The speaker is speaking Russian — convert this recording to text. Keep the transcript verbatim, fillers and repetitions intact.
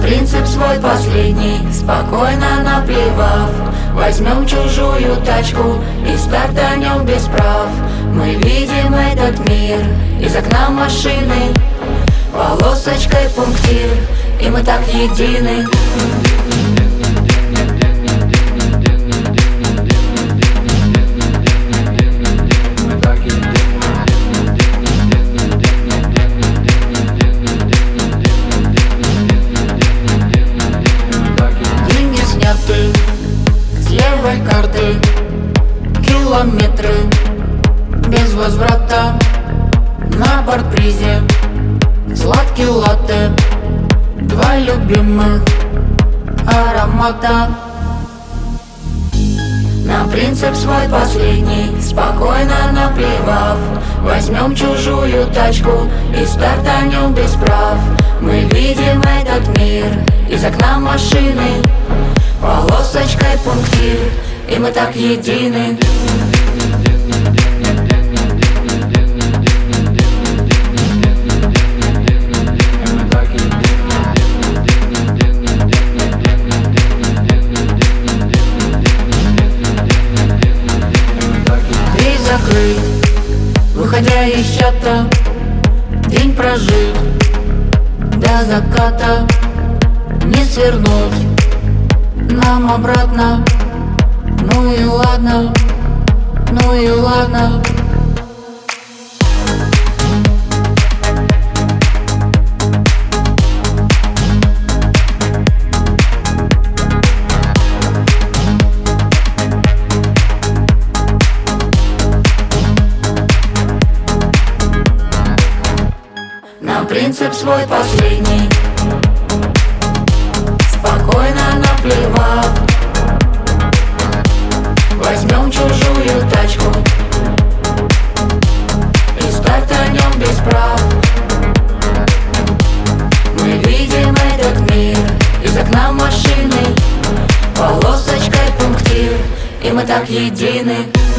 принцип свой последний, спокойно наплевав, возьмем чужую тачку и стартанем без прав. Мы видим этот мир из окна машины, полосочкой пунктир, и мы так едины. Деньги сняты с левой карты, километры без возврата. На бортпризе сладкий латте, два любимых аромата. На принцип свой последний, спокойно наплевав, возьмем чужую тачку и стартанем без прав. Мы видим этот мир из окна машины, полосочкой пунктир, и мы так едины. Закрыть, выходя из чата, день прожит до заката. Не свернуть нам обратно, ну и ладно, ну и ладно. На принцип свой последний, спокойно наплевав, возьмем чужую тачку и стартанем без прав. Мы видим этот мир из окна машины, полосочкой пунктир, и мы так едины.